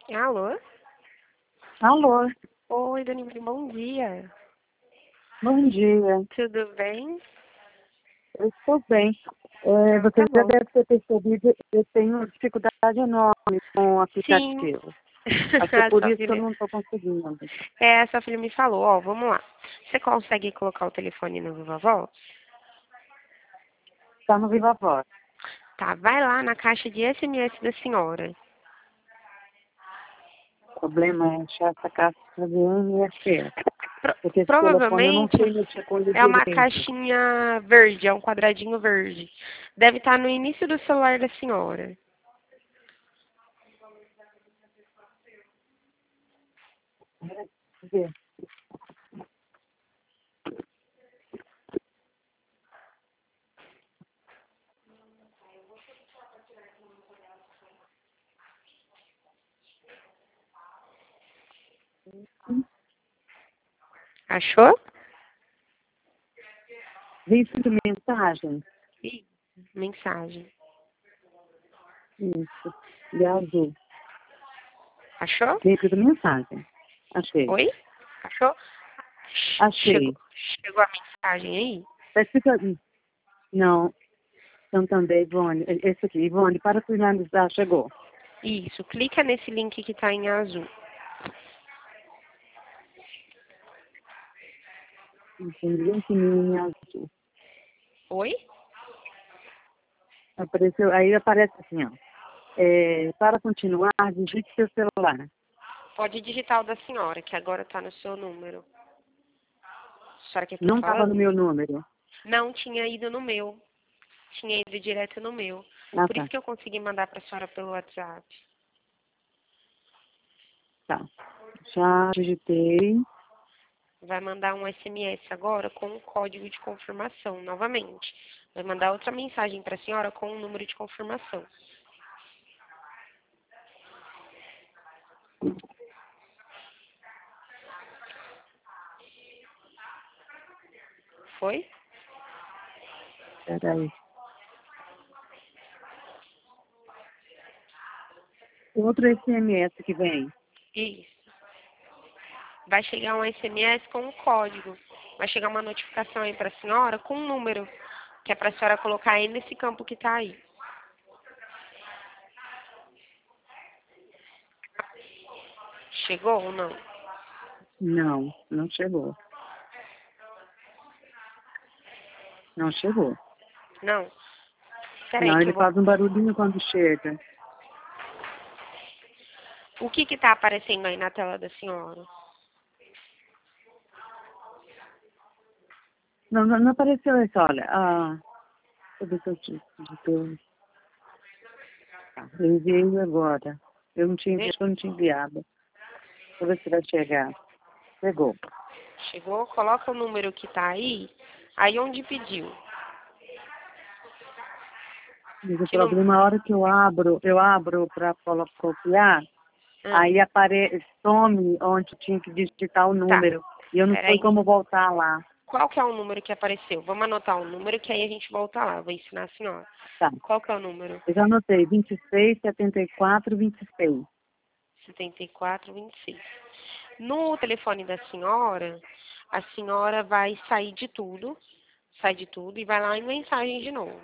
Alô? Alô, Oi, Danilo, bom dia. bom dia. Tudo bem? Eu estou bem. Você Tá já bom. deve ter percebido, eu tenho uma dificuldade enorme com o Sim. aplicativo. Acho que é A por sua isso que eu filha. não estou conseguindo. É, a sua filha me falou, ó, vamos lá. Você consegue colocar o telefone no Viva Voz? Está no Viva Voz. Tá, vai lá na caixa de SMS da senhora. O problema é achar essa caixa de MFE. Porque esse telefone eu não Provavelmente sei mexer com ele é uma direito. caixinha verde, é um quadradinho verde. Deve estar no início do celular da senhora. Vê. Achou? Vem escrito mensagem? Ih, mensagem. Isso. E é azul. Achou? Vem escrito mensagem. Achei. Oi? Achou? Chegou, Achei. chegou a mensagem aí? Está escrito ali. Não. Então também, Ivone. Esse aqui, Ivone, para finalizar, chegou. Isso, clica nesse link que está em azul. Entendi, um sininho em azul. Oi? Apareceu, aí aparece assim, ó. Para continuar, digite seu celular. Pode digitar o da senhora, que agora está no seu número. A senhora quer que eu Não estava no fale? meu número. Não, tinha ido no meu. Tinha ido direto no meu. Ah, Por isso tá. que eu consegui mandar para a senhora pelo WhatsApp. Tá. Já digitei. Vai mandar um SMS agora com um código de confirmação, novamente. Vai mandar outra mensagem para a senhora com um número de confirmação. Foi? Peraí. Outro SMS que vem. Isso. Vai chegar um SMS com um código. Vai chegar uma notificação aí para a senhora com um número, que é para a senhora colocar aí nesse campo que está aí. Chegou ou não? Não, não chegou. Não chegou. Não? Peraí Não, que ele eu vou... faz um barulhinho quando chega. O que está aparecendo aí na tela da senhora? Não, não apareceu isso, olha. Deixa eu ver se eu digitei. Tá, eu enviei agora. Acho que eu não tinha enviado. Deixa eu ver se vai chegar. Chegou. Chegou? Coloca o número que está aí onde pediu. Mas o Que não... problema, a hora que eu abro para copiar, Ah, aí some onde tinha que digitar o tá. número. E eu não sei Peraí. como voltar lá. Qual que é o número que apareceu? Vamos anotar o número que aí a gente volta lá. Vou ensinar a senhora. Tá. Qual que é o número? Eu já anotei, 26, 74, 26. 7426. No telefone da senhora, a senhora vai sair de tudo, sai de tudo e vai lá em mensagem de novo.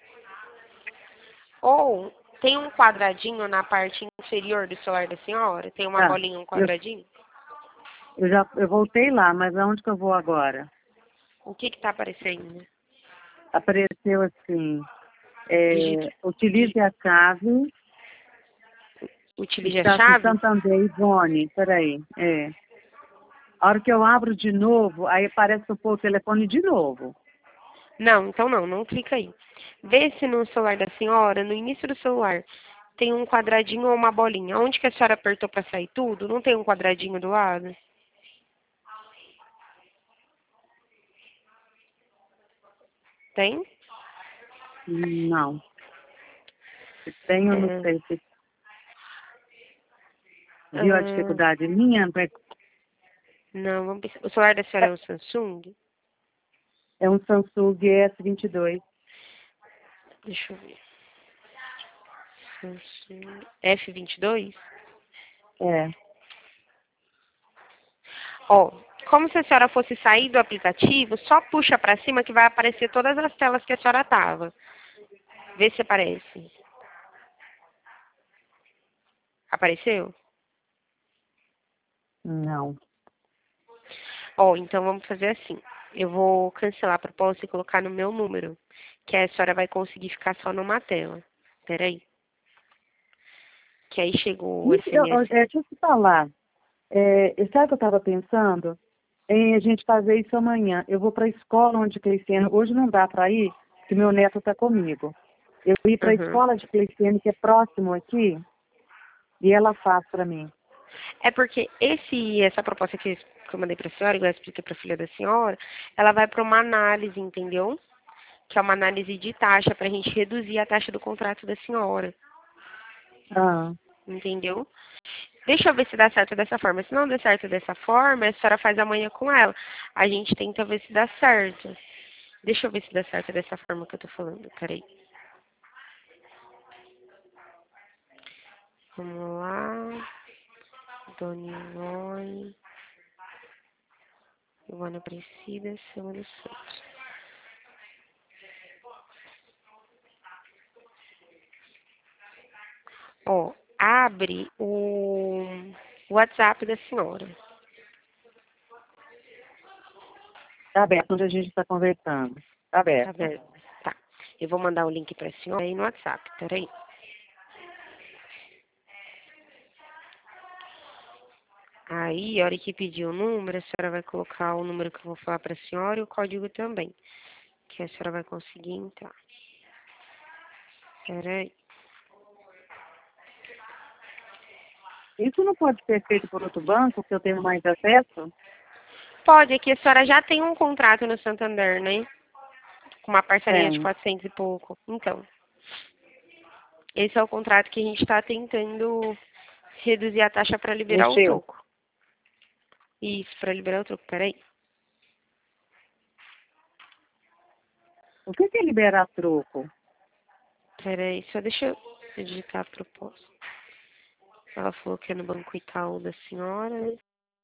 Ou tem um quadradinho na parte inferior do celular da senhora? Tem uma Tá. bolinha, um Eu, quadradinho? eu voltei lá, mas aonde que eu vou agora? O que está aparecendo? Apareceu assim, Digite, utilize a chave, utilize a está assim, chave? Santander, Ivone, peraí, A hora que eu abro de novo, aí aparece o telefone de novo. Não, então não clica aí. Vê se no celular da senhora, no início do celular, tem um quadradinho ou uma bolinha. Onde que a senhora apertou para sair tudo? Não tem um quadradinho do lado? Tem? Não. Se tem, eu não É, sei se viu a ah, dificuldade minha. não, vamos pensar. O celular da senhora é um Samsung? É um Samsung S22. Deixa eu ver. Samsung F22? É. Ó, como se a senhora fosse sair do aplicativo, só puxa para cima que vai aparecer todas as telas que a senhora tava. Vê se aparece. Apareceu? Não. Ó, então vamos fazer assim. Eu vou cancelar a proposta e colocar no meu número, que aí a senhora vai conseguir ficar só numa tela. Peraí. Que aí chegou o SMS. Deixa eu te falar. Sabe o que eu estava pensando? Em a gente fazer isso amanhã. Eu vou para a escola onde Cleiciane. Hoje não dá para ir, porque meu neto está comigo. Eu ir para a Uhum. escola de Cleiciane, que é próximo aqui, e ela faz para mim. É porque essa proposta que eu mandei para a senhora, igual eu expliquei para a filha da senhora, ela vai para uma análise, entendeu? Que é uma análise de taxa, para a gente reduzir a taxa do contrato da senhora. Ah, Entendeu? Deixa eu ver se dá certo dessa forma. Se não der certo dessa forma, a senhora faz amanhã com ela. A gente tenta ver se dá certo. Deixa eu ver se dá certo dessa forma que eu tô falando. Peraí. Vamos lá. Dona Ivone. Ivone Aparecida, Silva dos Santos. Ó, abre o WhatsApp da senhora. tá aberto, onde a gente está conversando. Tá Tá aberto. vendo? Tá. Eu vou mandar o link pra senhora aí no WhatsApp. Peraí. Aí, a hora que pedir o número, a senhora vai colocar o número que eu vou falar pra senhora e o código também. Que a senhora vai conseguir entrar. Peraí. Isso não pode ser feito por outro banco, que eu tenho mais acesso? Pode, é que a senhora já tem um contrato no Santander, né? Com uma parcelinha de Tem. 400 e pouco. Então, esse é o contrato que a gente está tentando reduzir a taxa para liberar o Mexeu. troco. Isso, para liberar o troco. Peraí. O que é liberar troco? Peraí, só deixa eu digitar a proposta. Ela falou que é no Banco Itaú da senhora, né?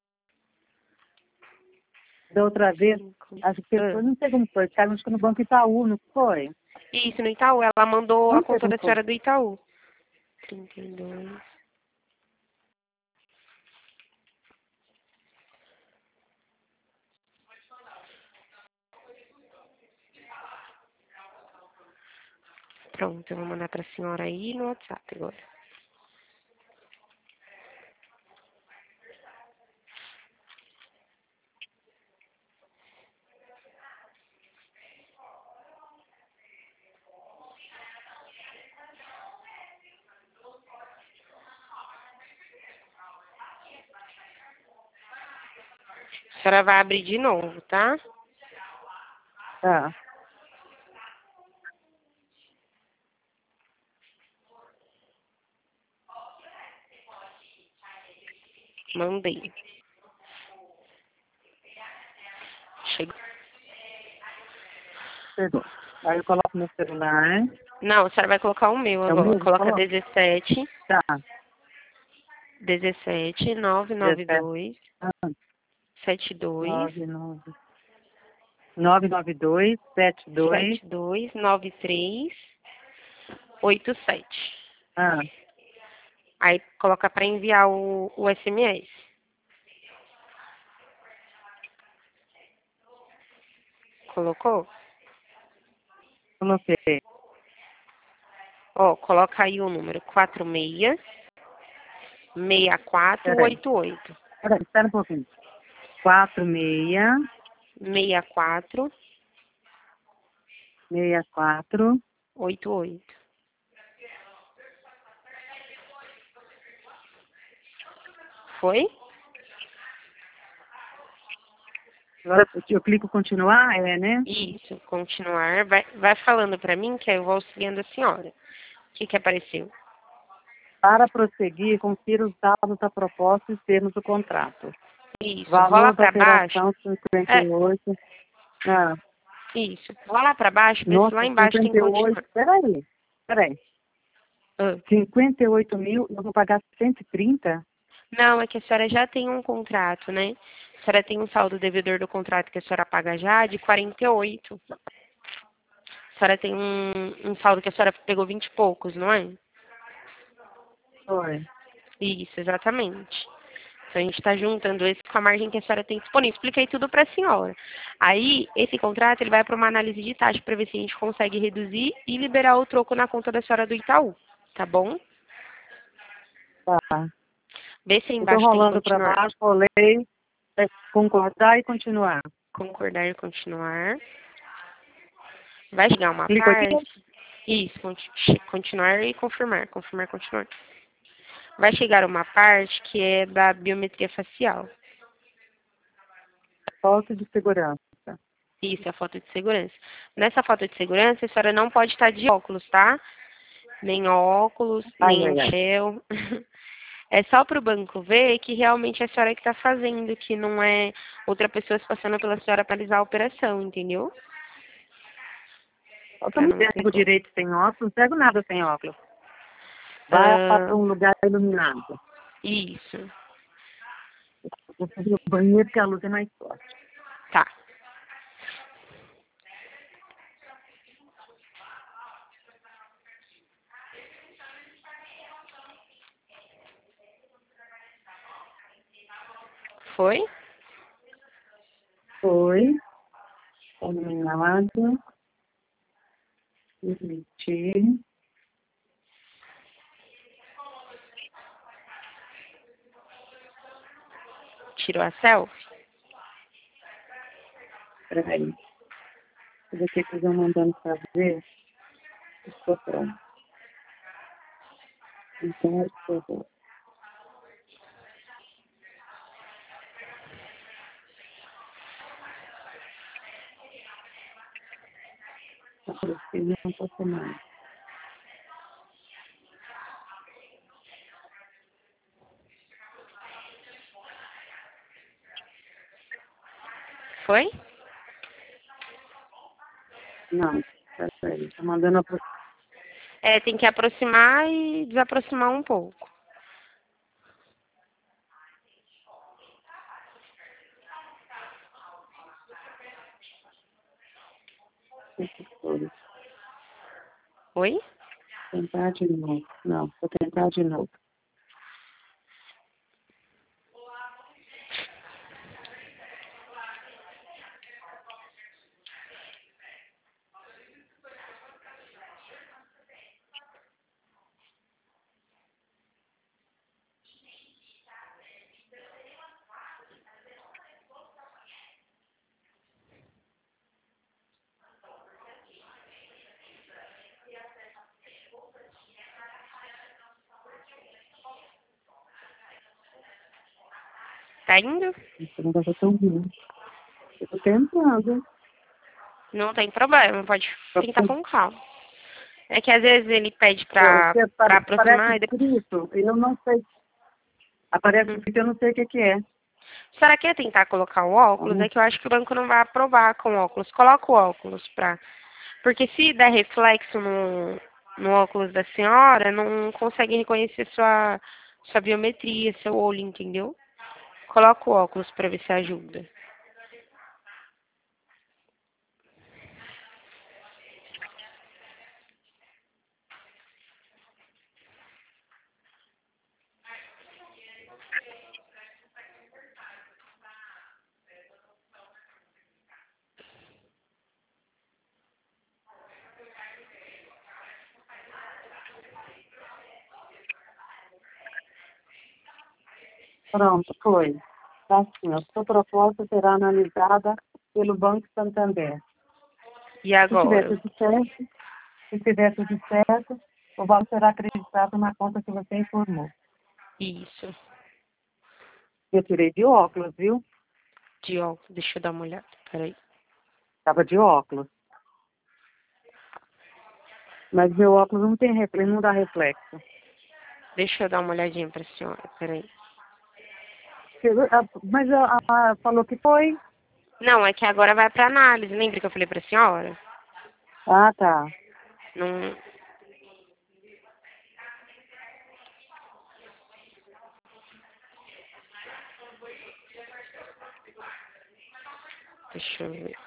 Da outra vez, acho que Ah, foi, não sei como foi, caiu acho que no Banco Itaú, não foi? isso, no Itaú. Ela mandou a Não sei conta como da foi. senhora do Itaú. 32. Pronto, eu vou mandar para a senhora aí no WhatsApp agora. A senhora vai abrir de novo, tá? Tá. Mandei. Chegou. Perdão. Aí eu coloco no celular. Não, a senhora vai colocar o meu É o agora. mesmo? Coloca Coloca. 17, Tá. 17, 17. 992, Ah, 72, 992 72. 72, 93, 87. Ah, Aí coloca para enviar o SMS. Colocou? coloquei. Ó, coloca aí o número 46 Peraí. 6488. Peraí, espera um pouquinho. 46 64 64. 88. Foi? Agora eu clico continuar, né? Isso, continuar. Vai falando para mim que aí eu vou auxiliando a senhora. O que apareceu? Para prosseguir, confira os dados da proposta e os termos do contrato. Isso, rola Valor da para baixo. operação É, 58. Ah, isso, rola para baixo, vê se lá nossa, embaixo tem 58. continuar. Peraí. Ah, 58 mil, eu vou pagar 130? Não, é que a senhora já tem um contrato, né? A senhora tem um saldo devedor do contrato que a senhora paga já de 48. A senhora tem um saldo que a senhora pegou 20 e poucos, não é? Foi. Isso, exatamente. Então a gente está juntando esse com a margem que a senhora tem disponível. Expliquei tudo para a senhora. Aí, esse contrato ele vai para uma análise de taxa para ver se a gente consegue reduzir e liberar o troco na conta da senhora do Itaú. Tá bom? Tá. Vê se aí Eu tô embaixo tem rolando para continuar. baixo, rolei, concordar e continuar. Concordar e continuar. Vai chegar uma Clico aqui? parte. Isso, continuar e confirmar. Confirmar, continuar. Vai chegar uma parte que é da biometria facial. Falta de segurança. Isso, é a foto de segurança. Nessa foto de segurança, a senhora não pode estar de óculos, tá? Nem óculos, Ai, nem ai, ai. gel. É só para o banco ver que realmente é a senhora que está fazendo, que não é outra pessoa se passando pela senhora para realizar a operação, entendeu? Eu Para também não ter pego como. direito sem óculos, não pego nada sem óculos. Vai para Ah, um lugar iluminado. isso, Vou fazer o banheiro porque a luz é mais forte. tá. Foi? Foi, iluminado, permitir. Tirou a selfie? Peraí. Eu vou ter que fazer um mandando fazer. Estou pronto. Então, por favor. Aproxime um pouco mais. Foi? Não, peraí. Estou mandando aproximar. É, tem que aproximar e desaproximar um pouco. Oi? Tentar de novo. Não, vou tentar de novo. Tá indo? Esse negócio é tão ruim. Eu estou tentando. Não tem problema, pode tentar com calma. É que às vezes ele pede Porque pra aparece aproximar e depois. escrito e eu não sei. Aparece Uhum. escrito e eu não sei o que que é. A senhora quer tentar colocar o óculos? É que eu acho que o banco não vai aprovar com óculos. Coloca o óculos pra. Porque se der reflexo no óculos da senhora, não consegue reconhecer sua biometria, seu olho, entendeu? Coloca o óculos pra ver se ajuda. Pronto, foi. Tá assim, a sua proposta será analisada pelo Banco Santander. E Se tiver agora? tudo certo, se tiver tudo certo, o valor será acreditado na conta que você informou. Isso. Eu tirei de óculos, viu? De óculos. Deixa eu dar uma olhada. Peraí. Estava de óculos. Mas meu óculos não tem reflexo, não dá reflexo. Deixa eu dar uma olhadinha pra senhora. Peraí. Mas falou que foi. Não, é que agora vai pra análise. Lembra que eu falei pra senhora? Ah, tá. Não. Deixa eu ver.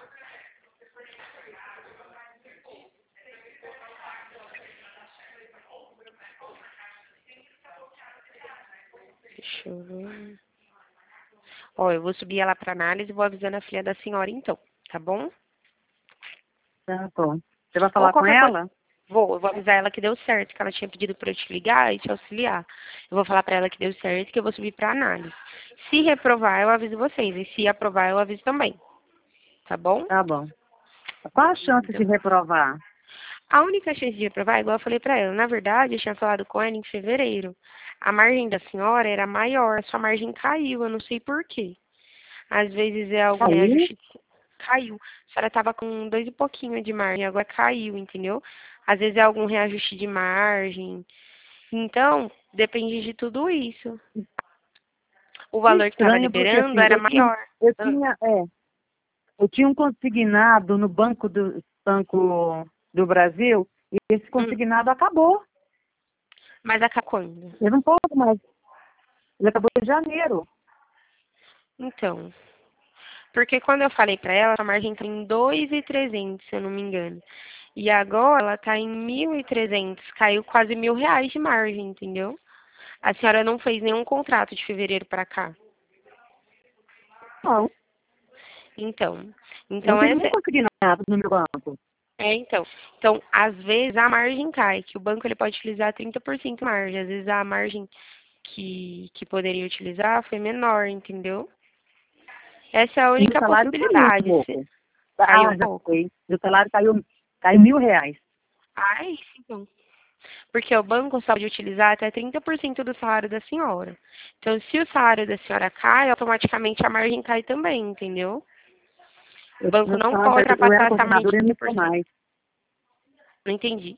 Deixa eu ver. Ó, eu vou subir ela para análise e vou avisando a filha da senhora então, tá bom? Tá bom. Você vai Ou falar com qualquer coisa. ela? Eu vou avisar ela que deu certo, que ela tinha pedido para eu te ligar e te auxiliar. Eu vou falar para ela que deu certo, que eu vou subir para análise. Se reprovar, eu aviso vocês. E se aprovar, eu aviso também. Tá bom? Tá bom. Qual a chance de Então, reprovar? a única chance de reprovar, igual eu falei para ela, na verdade, eu tinha falado com ela em fevereiro. A margem da senhora era maior, a sua margem caiu, eu não sei por quê. Às vezes é algum Aí, reajuste. Caiu. A senhora estava com 2 e pouquinho de margem, agora caiu, entendeu? Às vezes é algum reajuste de margem. Então, depende de tudo isso. O que valor que estava estranho, porque liberando assim, era maior. eu Ah, tinha, eu tinha um consignado no Banco do Brasil e esse hum. consignado acabou. Mas acaba quando? Eu não posso mais. Ele acabou em janeiro. Então, porque quando eu falei para ela, a margem está em 2.300, se eu não me engano. E agora ela está em 1.300, caiu quase R$ 1.000 de margem, entendeu? A senhora não fez nenhum contrato de fevereiro para cá. Não, Então, não então tem nem essa consignado no meu banco. então, às vezes a margem cai, que o banco ele pode utilizar 30% de margem, às vezes a margem que poderia utilizar foi menor, entendeu? Essa é a E meu única salário caiu um possibilidade. Se pouco. caiu Ah, um já pouco. sei. Meu salário caiu R$ 1.000. Ai, então. Porque o banco só pode utilizar até 30% do salário da senhora. Então, se o salário da senhora cai, automaticamente a margem cai também, entendeu? O banco Meu não salário, pode eu era ultrapassar essa margem coordenadora e de não sou 30%. mais. Não entendi.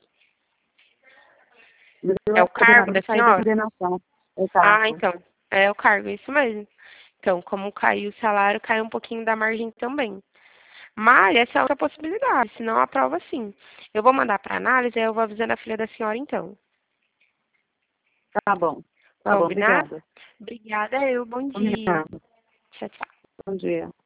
Eu É era o cargo coordenadora da e saí da senhora? coordenação. É Ah, cargo. então. É o cargo, é isso mesmo. Então, como caiu o salário, cai um pouquinho da margem também. Mas essa é outra possibilidade, senão aprova sim. Eu vou mandar para análise, aí eu vou avisando a filha da senhora então. Tá bom. Tá bom, Combinado? obrigada. Obrigada, eu. Bom dia. Combinado. Tchau, tchau. Bom dia.